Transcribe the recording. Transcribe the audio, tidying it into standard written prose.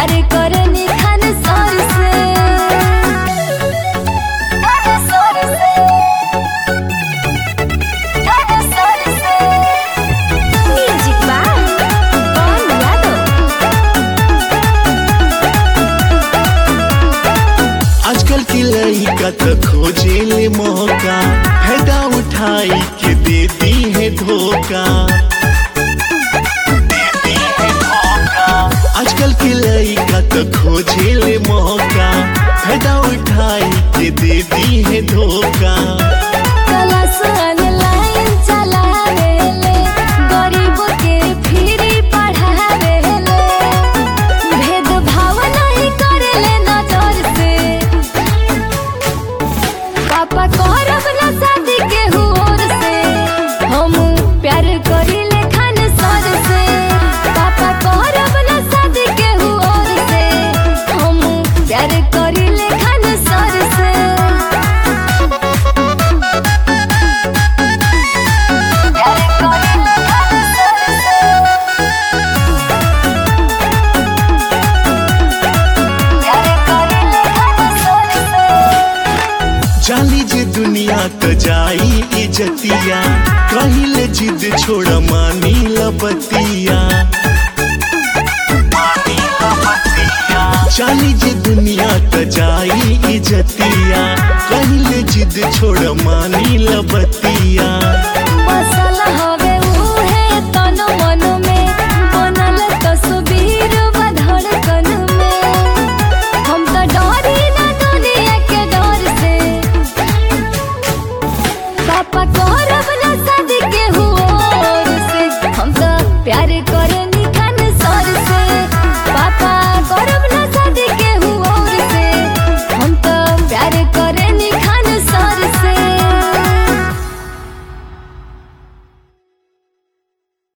प्यार करनी खान सर से म्यूजिक बाय पवन यादव। आजकल की लड़का तो खोजे ले मौका, फायदा उठाई के देती है धोखा। आजकल की लड़का तो खोजे ले मौका, फायदा उठाई के देती है धोखा। क्लास ऑनलाइन चलावेले, गरीबों के फ्री पढ़ावेले, भेदभाव नहीं करेले नजर से। पापा करब ना शादी केहू और से, हम प्यार करीले खान सर से। पापा करब ना शादी केहू और से, हम प्यार करीले खान सर से। जाली जे दुनिया तो जाई इजतिया, कहिले जिद छोड़ मानी लबतिया। जाली जे दुनिया